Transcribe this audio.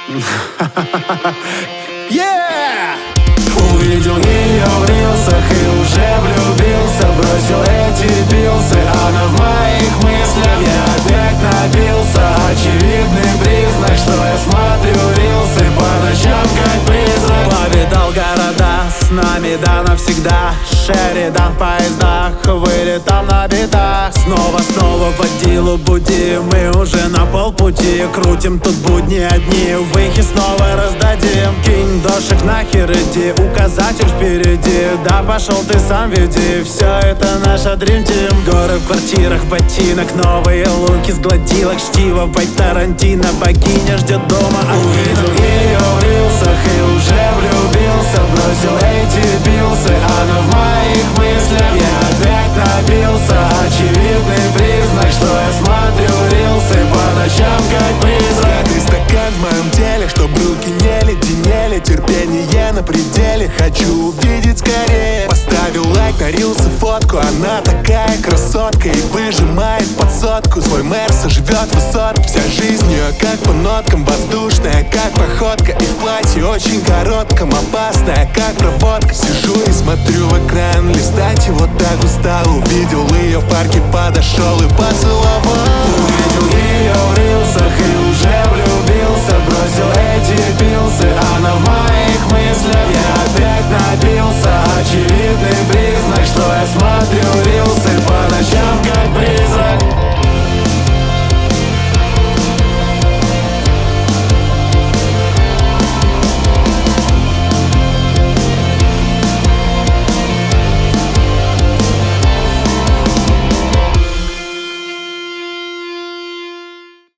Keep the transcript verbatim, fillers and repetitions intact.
Yeah! Увидел ее в рилсах и уже влюбился. Бросил эти пилсы, она в моих мыслях. Я опять набился, очевидный признак, что я смотрю рилсы по ночам как призрак. Повидал города, с нами да навсегда. Шеридан в поездах, вылетал на битах. Снова, снова водилу будим, мы уже на полпути. Крутим тут будни одни, выхи снова раздадим. Кинь дошек нахер, иди, указатель впереди. Да пошел ты сам веди, все это наша Dream Team. Горы в квартирах, ботинок, новые луки с гладилок. Чтиво, бать Тарантино, богиня ждет дома. Увидел ее в рилсах и уже влюбился. Бросил эти пилсы, она в моих мыслях. Я опять набился, очевидный признак, что я смотрю рилсы по ночам как призрак. Ты стакан в моем теле, чтоб руки не леденели. Терпение на пределе, хочу увидеть скорее. Поставил лайк на рилсы, фотку, она такая красотка и выжимает под сотку. Свой Мерс живет высотку, вся жизнь ее как по ноткам. Воздушная, как походка, и в платье очень коротком. Опасная, как проводка. Сижу и смотрю в экран, листать его так устал. Увидел ее в парке, подошел и поцеловал. Увидел